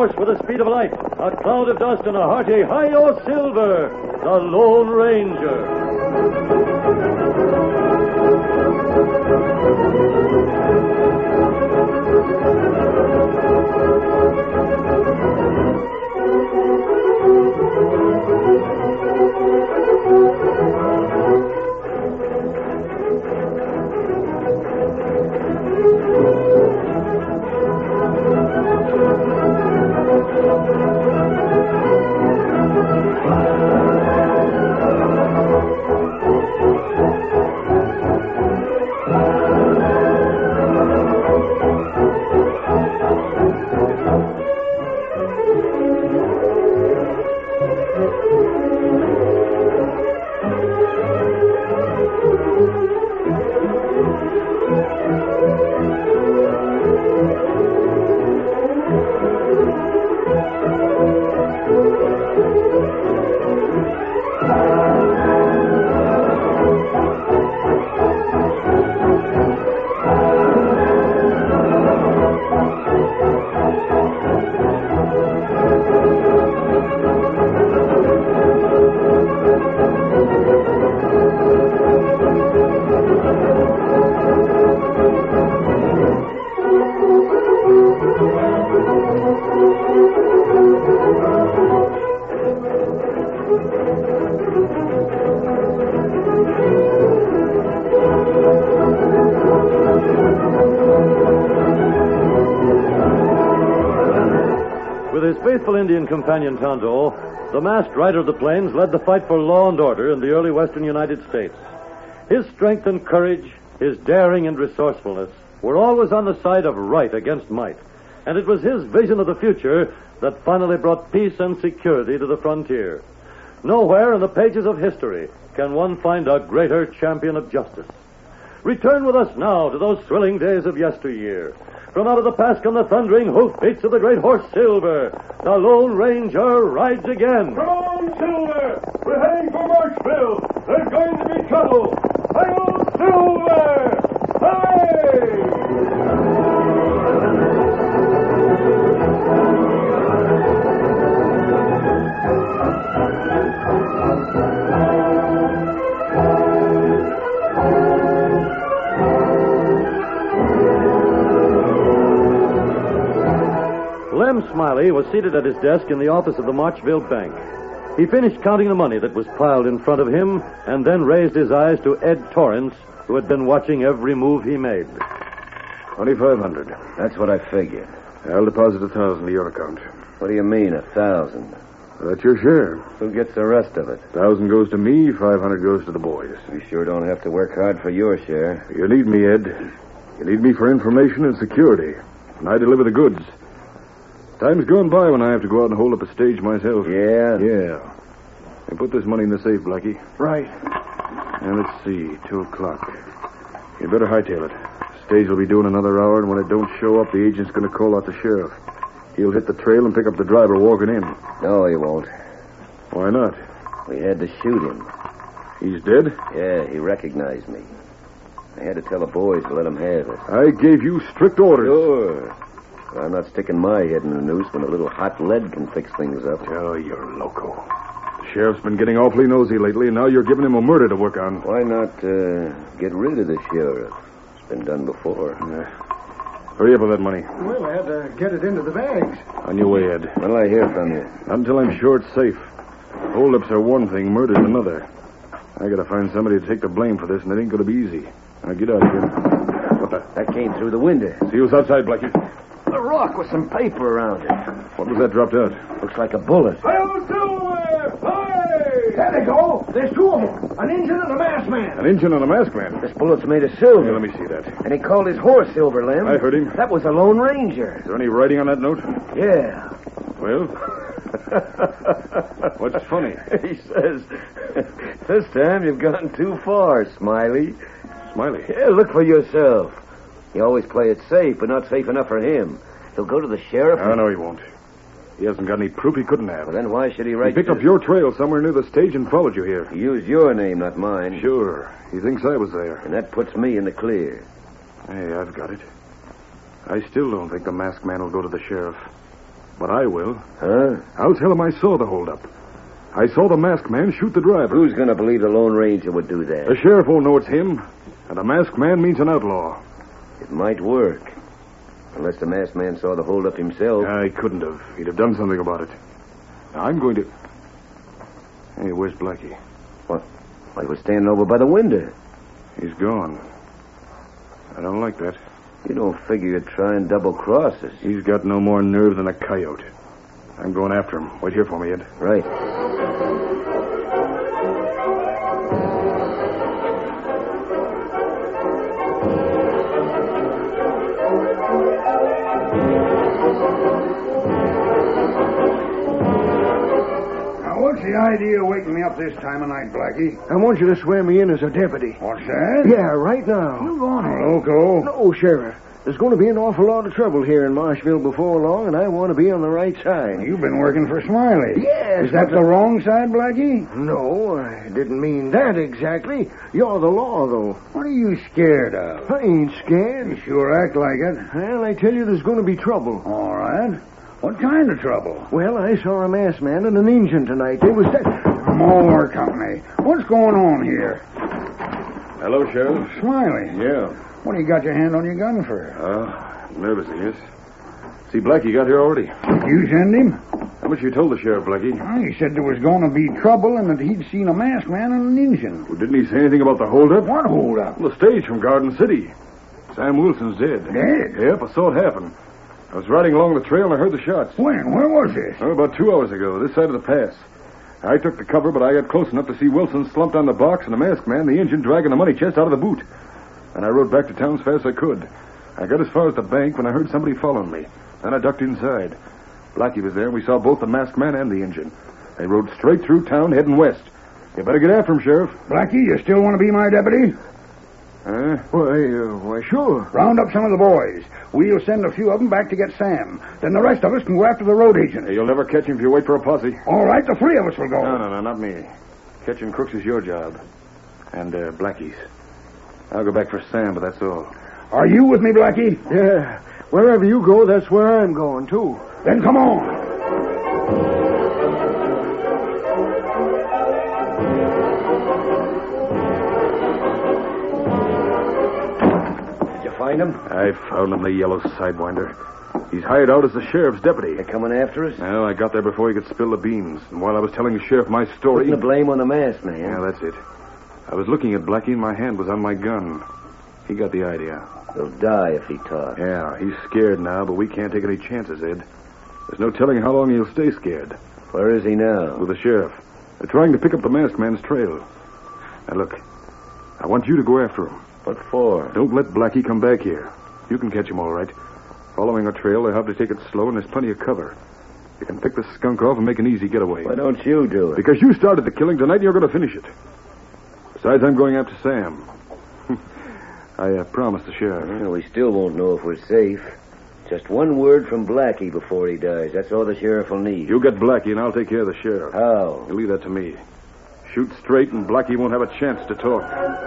horse with the speed of light, a cloud of dust, and a hearty hi-yo Silver, the Lone Ranger. With his faithful Indian companion Tonto, the masked rider of the plains led the fight for law and order in the early western United States. His strength and courage, his daring and resourcefulness were always on the side of right against might, and it was his vision of the future that finally brought peace and security to the frontier. Nowhere in the pages of history can one find a greater champion of justice. Return with us now to those thrilling days of yesteryear. From out of the past come the thundering hoofbeats of the great horse Silver. The Lone Ranger rides again. Come on, Silver! We're heading for Marksville. There's going to be trouble. Hi-yo, Silver! Hey! Lem Smiley was seated at his desk in the office of the Marchville Bank. He finished counting the money that was piled in front of him and then raised his eyes to Ed Torrance, who had been watching every move he made. 2,500. That's what I figured. I'll deposit 1,000 to your account. What do you mean, 1,000? That's your share. Who gets the rest of it? 1,000 goes to me, 500 goes to the boys. You sure don't have to work hard for your share. You need me, Ed. You need me for information and security. And I deliver the goods. Time's gone by when I have to go out and hold up a stage myself. Yeah? Yeah. And put this money in the safe, Blackie. Right. And let's see, 2 o'clock. You better hightail it. Stage will be doing another hour, and when it don't show up, the agent's going to call out the sheriff. He'll hit the trail and pick up the driver walking in. No, he won't. Why not? We had to shoot him. He's dead? Yeah, he recognized me. I had to tell the boys to let him have it. I gave you strict orders. Sure. But I'm not sticking my head in the noose when a little hot lead can fix things up. Oh, you're loco. The sheriff's been getting awfully nosy lately, and now you're giving him a murder to work on. Why not get rid of the sheriff? It's been done before. Hurry up with that money. Well, I had to get it into the bags. On your way, Ed. What'll I hear from you? Not until I'm sure it's safe. Hold-ups are one thing, murder's another. I gotta find somebody to take the blame for this, and it ain't gonna be easy. Now get out here. What the? That came through the window. See who's outside, Blackie. A rock with some paper around it. What was that dropped out? Looks like a bullet. Hi-yo, Silver! Hi! There they go. There's 2 of them. An Indian and a masked man. An Injun and a masked man. This bullet's made of silver. Here, let me see that. And he called his horse Silver, Lem. I heard him. That was the Lone Ranger. Is there any writing on that note? Yeah. Well? What's funny? He says, this time you've gone too far, Smiley. Smiley. Yeah, look for yourself. You always play it safe, but not safe enough for him. He'll go to the sheriff. Oh, no, he won't. He hasn't got any proof he couldn't have. Well, then why should he He write... picked up your trail somewhere near the stage and followed you here. He used your name, not mine. Sure. He thinks I was there. And that puts me in the clear. Hey, I've got it. I still don't think the masked man will go to the sheriff. But I will. Huh? I'll tell him I saw the holdup. I saw the masked man shoot the driver. Who's going to believe the Lone Ranger would do that? The sheriff won't know it's him, and a masked man means an outlaw. It might work. Unless the masked man saw the holdup himself. I couldn't have. He'd have done something about it. Now, I'm going to... Hey, where's Blackie? What? Well, he was standing over by the window. He's gone. I don't like that. You don't figure you'd try and double-cross us. He's got no more nerve than a coyote. I'm going after him. Wait here for me, Ed. Right. What's the idea of waking me up this time of night, Blackie? I want you to swear me in as a deputy. What's that? Yeah, right now. You gone loco? No, Sheriff. There's going to be an awful lot of trouble here in Marshville before long, and I want to be on the right side. You've been working for Smiley. Yes. Is that the wrong side, Blackie? No, I didn't mean that exactly. You're the law, though. What are you scared of? I ain't scared. You sure act like it. Well, I tell you, there's going to be trouble. All right. What kind of trouble? Well, I saw a masked man and an Injun tonight. They was... More company. What's going on here? Hello, Sheriff. Smiley. Yeah. What do you got your hand on your gun for? Nervous, I guess. See, Blackie got here already. Did you send him? How much you told the sheriff, Blackie? Well, he said there was going to be trouble and that he'd seen a masked man and an Injun. Well, didn't he say anything about the holdup? What holdup? The stage from Garden City. Sam Wilson's dead. Dead? Yep, I saw it happen. I was riding along the trail and I heard the shots. When? Where was this? Oh, about 2 hours ago, this side of the pass. I took the cover, but I got close enough to see Wilson slumped on the box and the masked man, the Injun, dragging the money chest out of the boot. And I rode back to town as fast as I could. I got as far as the bank when I heard somebody following me. Then I ducked inside. Blackie was there, and we saw both the masked man and the Injun. They rode straight through town, heading west. You better get after him, Sheriff. Blackie, you still want to be my deputy? Why, sure. Round up some of the boys. We'll send a few of them back to get Sam. Then the rest of us can go after the road agent. Hey, you'll never catch him if you wait for a posse. All right, the three of us will go. No, not me. Catching crooks is your job. And Blackie's. I'll go back for Sam, but that's all. Are you with me, Blackie? Yeah. Wherever you go, that's where I'm going, too. Then come on. Find him? I found him, the yellow sidewinder. He's hired out as the sheriff's deputy. They're coming after us? Well, I got there before he could spill the beans. And while I was telling the sheriff my story... Putting the blame on the masked man. Yeah, that's it. I was looking at Blackie and my hand was on my gun. He got the idea. He'll die if he talks. Yeah, he's scared now, but we can't take any chances, Ed. There's no telling how long he'll stay scared. Where is he now? With the sheriff. They're trying to pick up the masked man's trail. Now, look, I want you to go after him. What for? Don't let Blackie come back here. You can catch him all right. Following a trail, they'll have to take it slow, and there's plenty of cover. You can pick the skunk off and make an easy getaway. Why don't you do it? Because you started the killing tonight, and you're going to finish it. Besides, I'm going after Sam. I promised the sheriff. Well, we still won't know if we're safe. Just one word from Blackie before he dies. That's all the sheriff will need. You get Blackie, and I'll take care of the sheriff. How? You leave that to me. Shoot straight, and Blackie won't have a chance to talk.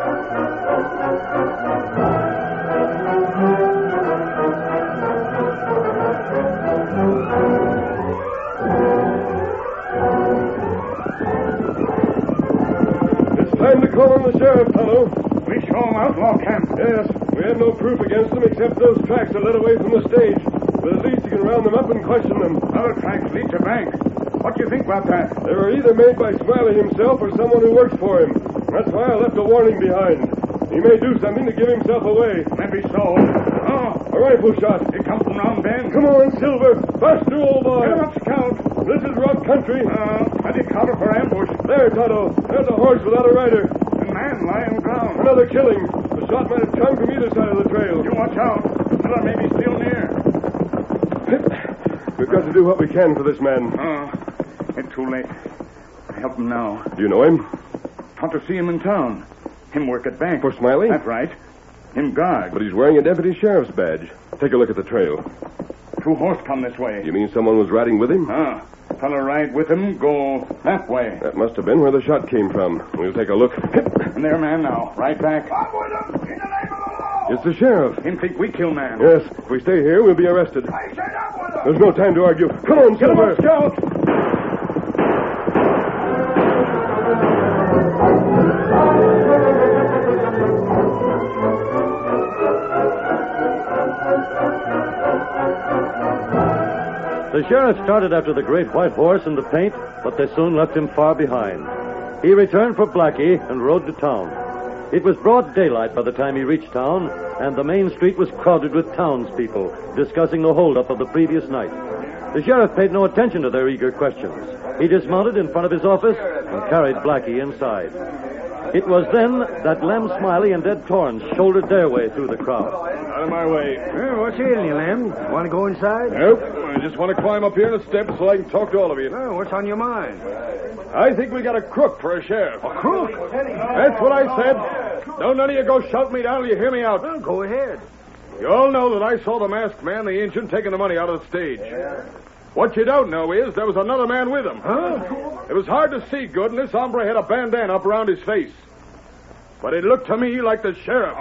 It's time to call on the sheriff, Tonto. We show him outlaw camp. Yes, we have no proof against them except those tracks that led away from the stage. But at least you can round them up and question them. Our tracks lead to bank. What do you think about that? They were either made by Smiley himself or someone who works for him. That's why I left a warning behind. He may do something to give himself away. Maybe so. Oh, A rifle shot. it comes from round bend. Come on, Silver. Faster, old boy. Get him up, Scout. This is rough country. Plenty cover for ambush. There, Tonto. There's a horse without a rider. A man lying on the ground. Another killing. The shot might have come from either side of the trail. You watch out. Miller may be still near. We've got to do what we can for this man. It's too late. I help him now. Do you know him? Want to see him in town. Him work at bank. For Smiley? That's right. Him guard. But he's wearing a deputy sheriff's badge. Take a look at the trail. 2 horse come this way. You mean someone was riding with him? Fella ride with him, go that way. That must have been where the shot came from. We'll take a look. And there, man, now. Right back. It's the sheriff. Him think we kill man. Yes, if we stay here, we'll be arrested. I said up with him. There's no time to argue. Come on, Silver. Scout! The sheriff started after the great white horse and the paint, but they soon left him far behind. He returned for Blackie and rode to town. It was broad daylight by the time he reached town, and the main street was crowded with townspeople discussing the holdup of the previous night. The sheriff paid no attention to their eager questions. He dismounted in front of his office and carried Blackie inside. It was then that Lem Smiley and Ed Torrance shouldered their way through the crowd. Out of my way. What's ailing you, Lem? Want to go inside? Nope. I just want to climb up here on the steps so I can talk to all of you. What's on your mind? I think we got a crook for a sheriff. A crook? That's what I said. Don't none of you go shout me down till you hear me out. Well, go ahead. You all know that I saw the masked man, the Injun, taking the money out of the stage. What you don't know is there was another man with him. Huh? It was hard to see good, and this hombre had a bandana up around his face. But it looked to me like the sheriff.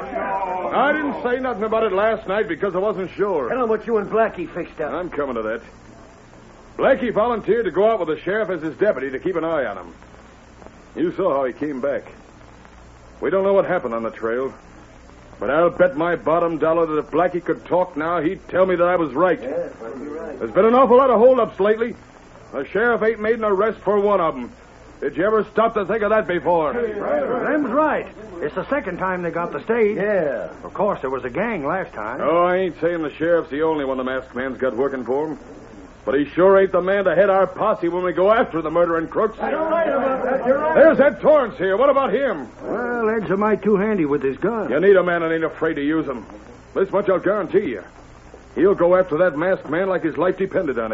I didn't say nothing about it last night because I wasn't sure. Tell him what you and Blackie fixed up. I'm coming to that. Blackie volunteered to go out with the sheriff as his deputy to keep an eye on him. You saw how he came back. We don't know what happened on the trail, but I'll bet my bottom dollar that if Blackie could talk now, he'd tell me that I was right. There's been an awful lot of holdups lately. The sheriff ain't made an arrest for one of them. Did you ever stop to think of that before? Lem's right. It's the second time they got the stage. Yeah. Of course, there was a gang last time. Oh, I ain't saying the sheriff's the only one the masked man's got working for him. But he sure ain't the man to head our posse when we go after the murdering crooks. There's Ed Torrance here. What about him? Well, Ed's a mite too handy with his gun. You need a man that ain't afraid to use them. This much I'll guarantee you. He'll go after that masked man like his life depended on it.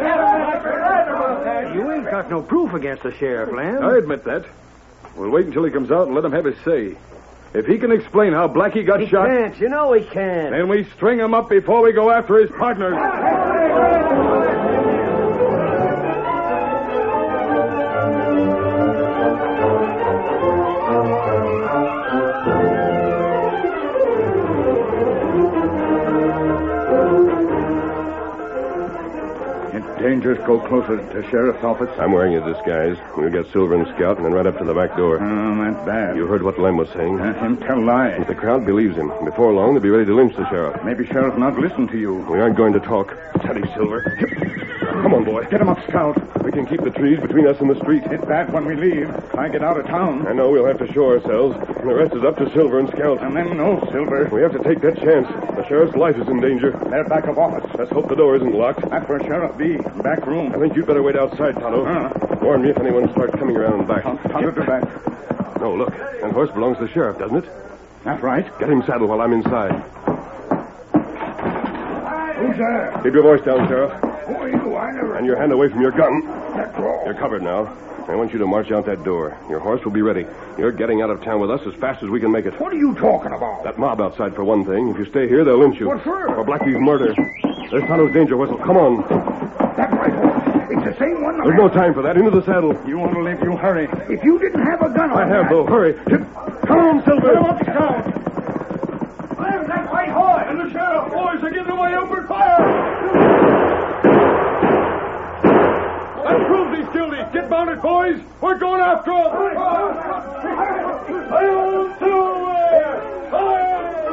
You ain't got no proof against the sheriff, Lem. I admit that. We'll wait until he comes out and let him have his say. If he can explain how Blackie got shot... He can't. You know he can't. Then we string him up before we go after his partners. Dangerous go closer to Sheriff's office. I'm wearing a disguise. We'll get Silver and Scout and then right up to the back door. That's bad. You heard what Lem was saying. Him tell lie. If the crowd believes him, before long they'll be ready to lynch the sheriff. Maybe Sheriff not listen to you. We aren't going to talk. Steady, Silver. Come on, boy. Get him up, Scout. We can keep the trees between us and the street. It's bad when we leave. I get out of town. I know we'll have to show ourselves. And the rest is up to Silver and Scout. And then no Silver. We have to take that chance. The sheriff's life is in danger. They're back of office. Let's hope the door isn't locked. That's where Sheriff be. Back room. I think you'd better wait outside, Tonto. Warn me if anyone starts coming around back. Tonto to back. No, look. That horse belongs to the sheriff, doesn't it? That's right. Get him saddled while I'm inside. Who's there? Keep your voice down, Sheriff. Who are you? I never... And your hand away from your gun. That's all. You're covered now. I want you to march out that door. Your horse will be ready. You're getting out of town with us as fast as we can make it. What are you talking about? That mob outside, for one thing. If you stay here, they'll lynch you. What for? For Blackie's murder. There's Tonto's danger whistle. Come on. That right horse. It's the same one. There's no time for that. Into the saddle. You want to live, you hurry. If you didn't have a gun on I have, though. Hurry. Come on, Silver. Come on, Scout. There's that white horse! And the sheriff! Boys are getting away. Open fire! That proves he's guilty. Get mounted, boys. We're going after him. Hail Silver! Fire!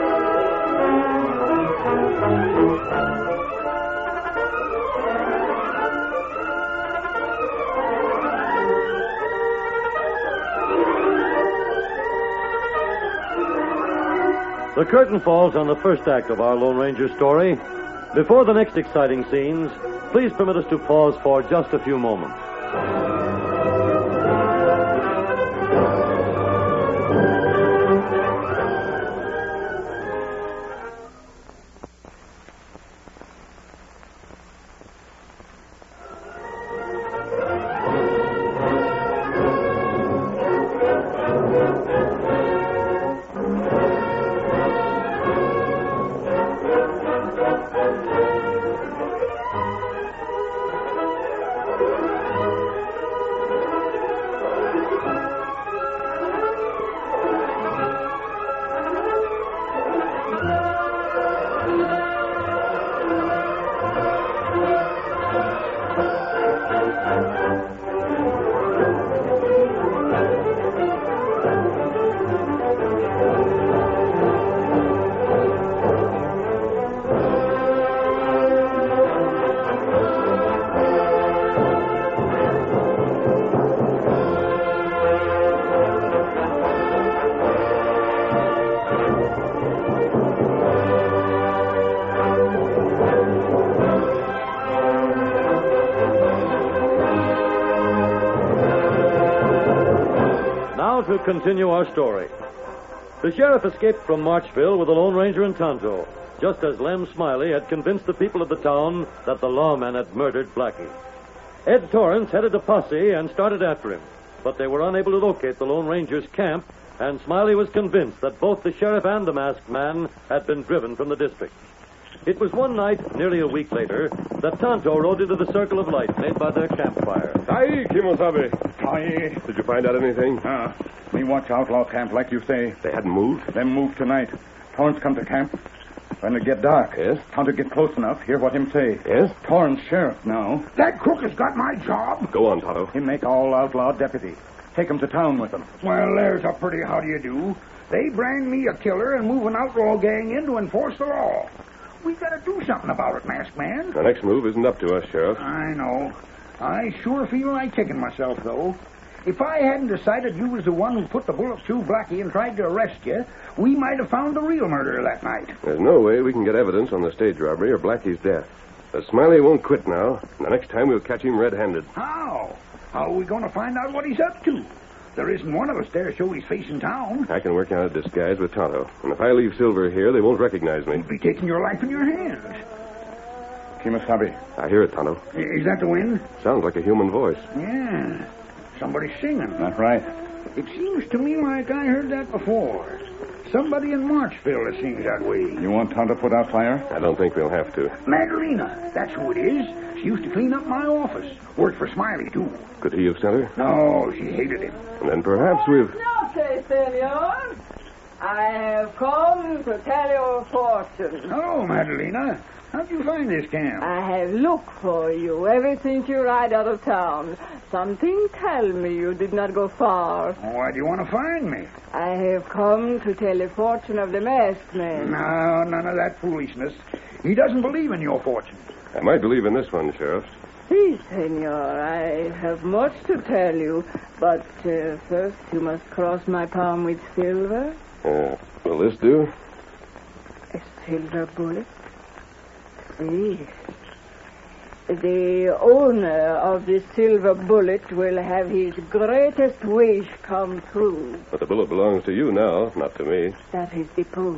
The curtain falls on the first act of our Lone Ranger story. Before the next exciting scenes, please permit us to pause for just a few moments. to continue our story. The sheriff escaped from Marchville with the Lone Ranger and Tonto, just as Lem Smiley had convinced the people of the town that the lawman had murdered Blackie. Ed Torrance headed a posse and started after him, but they were unable to locate the Lone Ranger's camp, and Smiley was convinced that both the sheriff and the masked man had been driven from the district. It was one night, nearly a week later, that Tonto rode into the circle of light made by their campfire. Hi, Kimosabe. Aye. Did you find out anything? Me watch outlaw camp like you say. They hadn't moved? Them move tonight. Torrance come to camp. When it get dark. Yes? Tonto get close enough, hear what him say. Yes? Torrance sheriff now. That crook has got my job. Go on, Tonto. Him make all outlaw deputy. Take him to town with him. Well, there's a pretty how-do-you-do. They brand me a killer and move an outlaw gang in to enforce the law. We gotta do something about it, masked man. The next move isn't up to us, Sheriff. I know. I sure feel like kicking myself, though. If I hadn't decided you was the one who put the bullet through Blackie and tried to arrest you, we might have found the real murderer that night. There's no way we can get evidence on the stage robbery or Blackie's death. But Smiley won't quit now. The next time we'll catch him red-handed. How? How are we going to find out what he's up to? There isn't one of us there to show his face in town. I can work out a disguise with Tonto. And if I leave Silver here, they won't recognize me. You'll be taking your life in your hands. Kimosabe. I hear it, Tonto. Is that the wind? Sounds like a human voice. Yeah. Somebody's singing. That's right. It seems to me like I heard that before. Somebody in Marchville that sings that way. You want Tonto to put out fire? I don't think we'll have to. Madalena, that's who it is. She used to clean up my office. Worked for Smiley, too. Could he have sent her? No, she hated him. And then perhaps we've... Okay, senor. I have come to tell your fortune. Hello, Madalena. How'd you find this camp? I have looked for you ever since you ride out of town. Something tell me you did not go far. Why do you want to find me? I have come to tell the fortune of the masked man. No, none of that foolishness. He doesn't believe in your fortune. I might believe in this one, Sheriff. Si, senor. I have much to tell you, but first you must cross my palm with silver. Will this do? A silver bullet? Si. The owner of the silver bullet will have his greatest wish come true. But the bullet belongs to you now, not to me. That is the proof.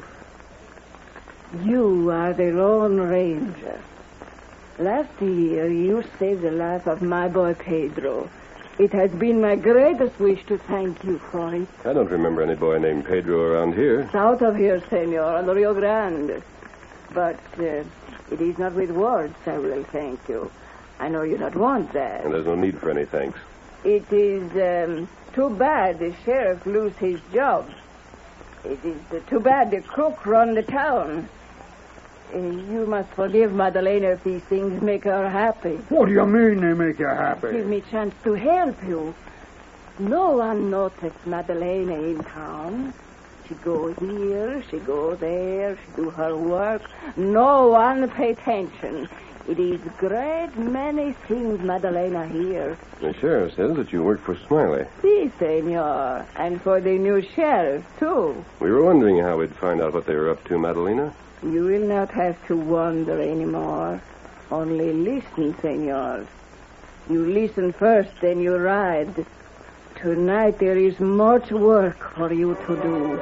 You are the Lone Ranger. Last year, you saved the life of my boy Pedro. It has been my greatest wish to thank you for it. I don't remember any boy named Pedro around here. South of here, senor, on the Rio Grande. But it is not with words I will thank you. I know you don't want that. And there's no need for any thanks. It is too bad the sheriff lose his job. It is too bad the crook run the town. You must forgive Madalena if these things make her happy. What do you mean they make you happy? Give me a chance to help you. No one noticed Madalena in town. She go here, she go there, she do her work. No one pay attention. It is great many things Madalena hears. The sheriff says that you work for Smiley. Si, senor. And for the new sheriff, too. We were wondering how we'd find out what they were up to, Madalena. You will not have to wonder anymore. Only listen, senor. You listen first, then you ride. Tonight there is much work for you to do.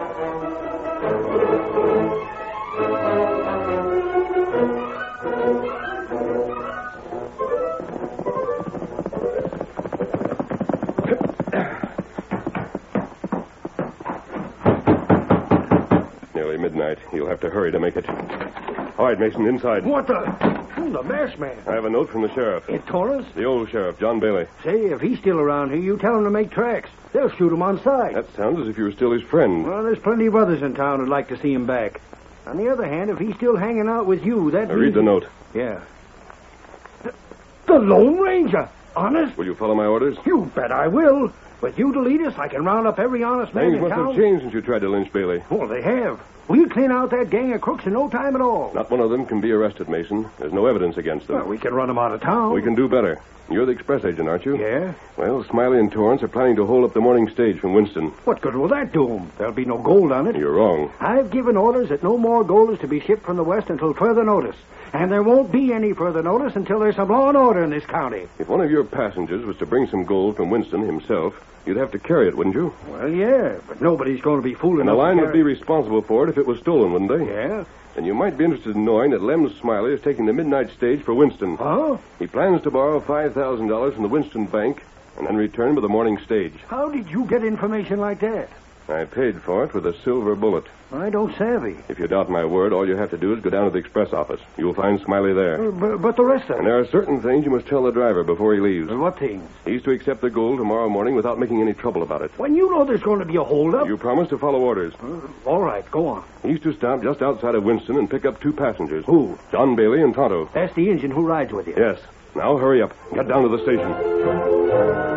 Nearly midnight. You'll have to hurry to make it. All right, Mason, inside. What the? The masked man. I have a note from the sheriff. Ed Torrance? The old sheriff, John Bailey. Say, if he's still around here, you tell him to make tracks. They'll shoot him on sight. That sounds as if you were still his friend. Well, there's plenty of others in town who'd like to see him back. On the other hand, if he's still hanging out with you, that Now read the note. Yeah. The Lone Ranger? Honest? Will you follow my orders? You bet I will. With you to lead us, I can round up every honest man Things in must town. have changed since you tried to lynch Bailey. Well, they have. We'll clean out that gang of crooks in no time at all. Not one of them can be arrested, Mason. There's no evidence against them. Well, we can run them out of town. We can do better. You're the express agent, aren't you? Yeah? Well, Smiley and Torrance are planning to hold up the morning stage from Winston. What good will that do them? There'll be no gold on it. You're wrong. I've given orders that no more gold is to be shipped from the west until further notice. And there won't be any further notice until there's some law and order in this county. If one of your passengers was to bring some gold from Winston himself, You'd have to carry it, wouldn't you? Well, yeah, but nobody's going to be fool And the enough line to would be carry... responsible for it if it was stolen, wouldn't they? Yeah? And you might be interested in knowing that Lem Smiley is taking the midnight stage for Winston. Huh? He plans to borrow $5,000 from the Winston Bank and then return with the morning stage. How did you get information like that? I paid for it with a silver bullet. I don't savvy. If you doubt my word, all you have to do is go down to the express office. You'll find Smiley there. But the rest of And it... there are certain things you must tell the driver before he leaves. What things? He's to accept the gold tomorrow morning without making any trouble about it. When you know there's going to be a holdup... You promise to follow orders. All right, go on. He's to stop just outside of Winston and pick up 2 passengers. Who? John Bailey and Tonto. That's the engine who rides with you. Yes. Now hurry up. Get down to the station.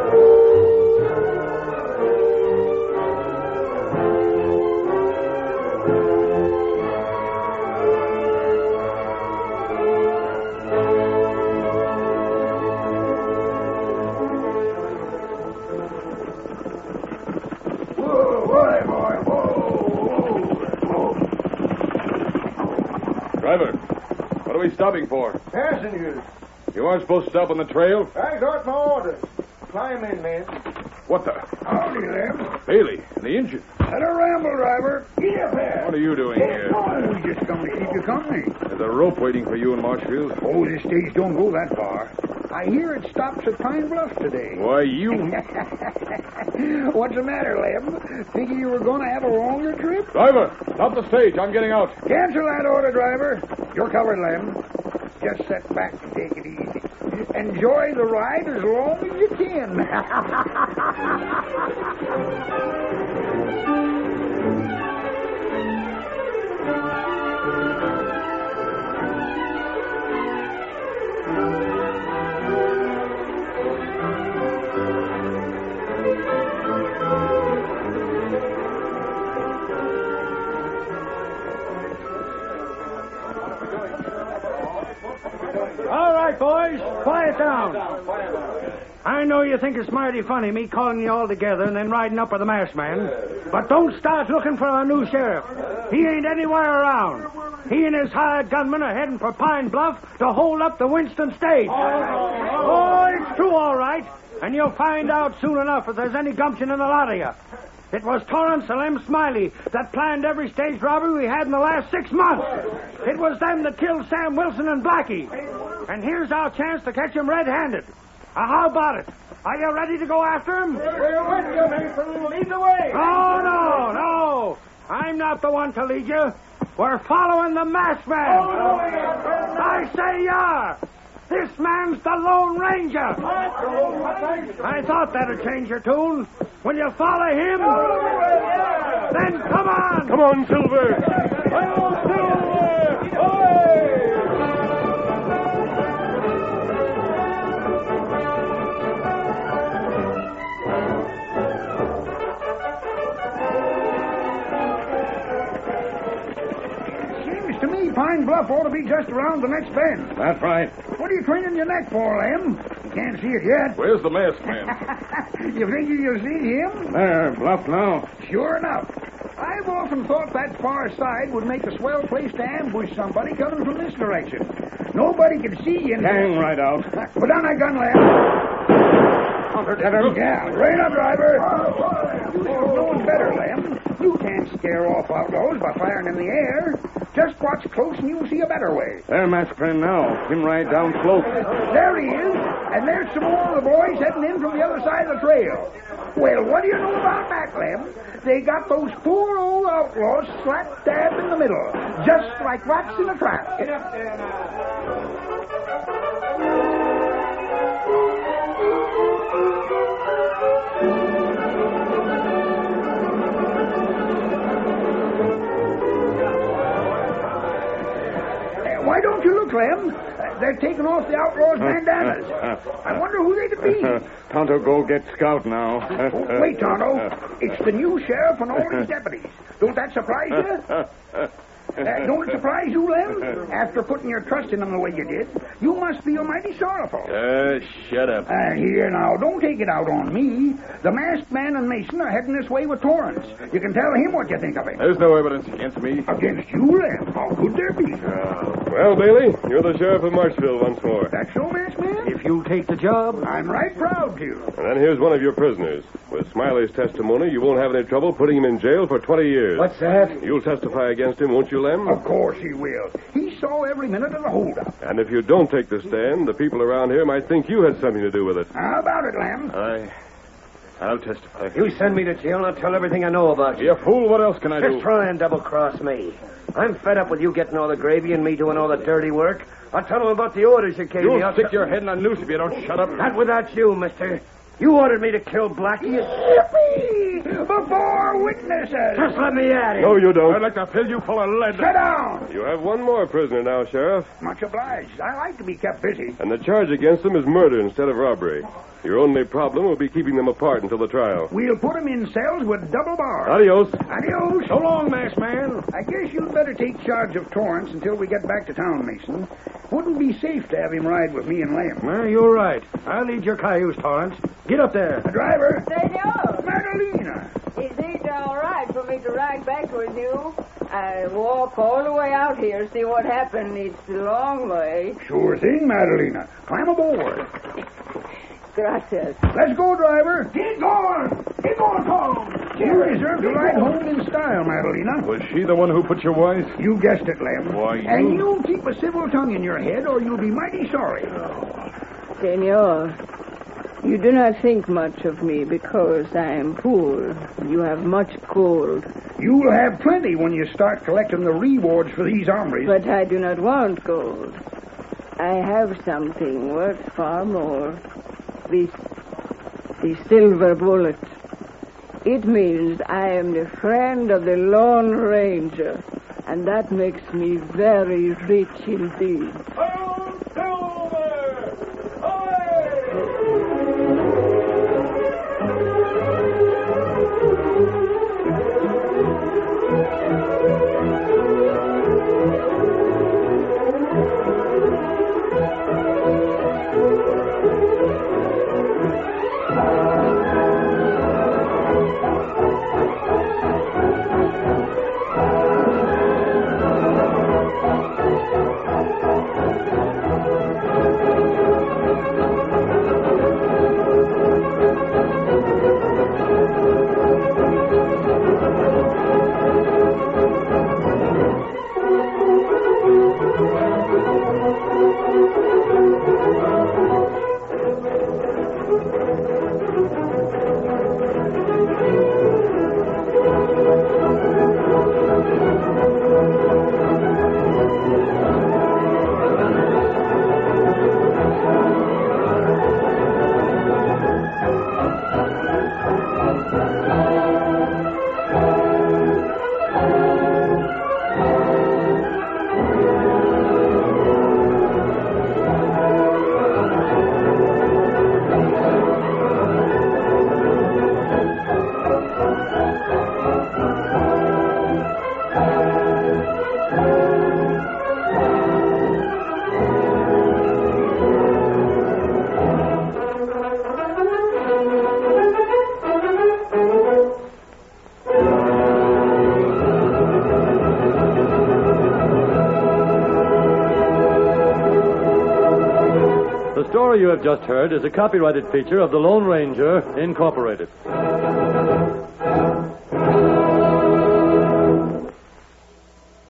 Driver, what are we stopping for? Passengers. You aren't supposed to stop on the trail? I got my orders. Climb in, man. What the? Howdy, Lem. Bailey, and the engine. Let her ramble, driver. Get up there. What are you doing here? Oh, we just come to keep you company. There's a rope waiting for you in Marshfield. Oh, this stage don't go that far. I hear it stops at Pine Bluff today. Why, you... What's the matter, Lem? Thinking you were going to have a longer trip? Driver, stop the stage. I'm getting out. Cancel that order, driver. You're covered, Lem. Just sit back and take it easy. Enjoy the ride as long as you can. All right, boys, quiet down. I know you think it's mighty funny, me calling you all together and then riding up with the masked man. But don't start looking for our new sheriff. He ain't anywhere around. He and his hired gunmen are heading for Pine Bluff to hold up the Winston stage. Oh, it's true, all right. And you'll find out soon enough if there's any gumption in the lot of you. It was Torrance and Lem Smiley that planned every stage robbery we had in the last 6 months. It was them that killed Sam Wilson and Blackie. And here's our chance to catch him red-handed. How about it? Are you ready to go after him? We're with you, Mason. Lead the way. Oh, no. I'm not the one to lead you. We're following the masked man. I say you are. This man's the Lone Ranger. I thought that'd change your tune. Will you follow him? Then come on. Come on, Silver. Seems to me Pine Bluff ought to be just around the next bend. That's right. What are you craning your neck for, Lem? You can't see it yet. Where's the masked man? You think you'll see him? There, Bluff now. Sure enough. I've often thought that far side would make a swell place to ambush somebody coming from this direction. Nobody can see you. Hang right out. Put down that gun, Lem. Yeah, right up, driver. You're knowing better, Lem. You can't scare off outlaws by firing in the air. Just watch close and you'll see a better way. There, masked friend now. Him right down slope. There he is. And there's some more of the boys heading in from the other side of the trail. Well, what do you know about that, Lem? They got those poor old outlaws slap dab in the middle, just like rats in a trap. Get up there now. Why don't you look, Lem? They're taking off the outlaws' bandanas. I wonder who they'd be. Tonto, go get Scout now. Wait, Tonto. It's the new sheriff and all his deputies. Don't that surprise you? Don't it surprise you, Lem? After putting your trust in them the way you did, you must be mighty sorrowful. Shut up. Here now, don't take it out on me. The masked man and Mason are heading this way with Torrance. You can tell him what you think of him. There's no evidence against me. Against you, Lem? How could there be? Well, Bailey, you're the sheriff of Marshville once more. That's so, masked man? If if you'll take the job. I'm right proud to. And then here's one of your prisoners. With Smiley's testimony, you won't have any trouble putting him in jail for 20 years. What's that? You'll testify against him, won't you, Lem? Of course he will. He saw every minute of the holdup. And if you don't take the stand, the people around here might think you had something to do with it. How about it, Lem? I'll testify. If you send me to jail, I'll tell everything I know about you. You fool, what else can I do? Just try and double-cross me. I'm fed up with you getting all the gravy and me doing all the dirty work. I'll tell them about the orders you gave me. You'll stick your head in a noose if you don't shut up. Not without you, mister. You ordered me to kill Blackie. Yippee! Before witnesses! Just let me at it. No, you don't. I'd like to fill you full of lead. Sit down! You have one more prisoner now, Sheriff. Much obliged. I like to be kept busy. And the charge against them is murder instead of robbery. Your only problem will be keeping them apart until the trial. We'll put them in cells with double bars. Adios. Adios. So long, masked man. I guess you'd better take charge of Torrance until we get back to town, Mason. Wouldn't be safe to have him ride with me and Lem. Well, you're right. I'll lead your cayuse, Torrance. Get up there. Driver, Senor, Madalena. is it all right for me to ride back with you? I walk all the way out here, see what happened. It's a long way. Sure thing, Madalena. Climb aboard. Gracias. Let's go, driver. Get going. Get going, Tom. You deserve to ride home in style, Madalena. Was she the one who put you wise? You guessed it, Lem. Why, And you keep a civil tongue in your head, or you'll be mighty sorry. Senor, you do not think much of me because I am poor. You have much gold. You'll have plenty when you start collecting the rewards for these hombres. But I do not want gold. I have something worth far more. The silver bullet. It means I am the friend of the Lone Ranger, and that makes me very rich indeed. The story you have just heard is a copyrighted feature of the Lone Ranger, Incorporated.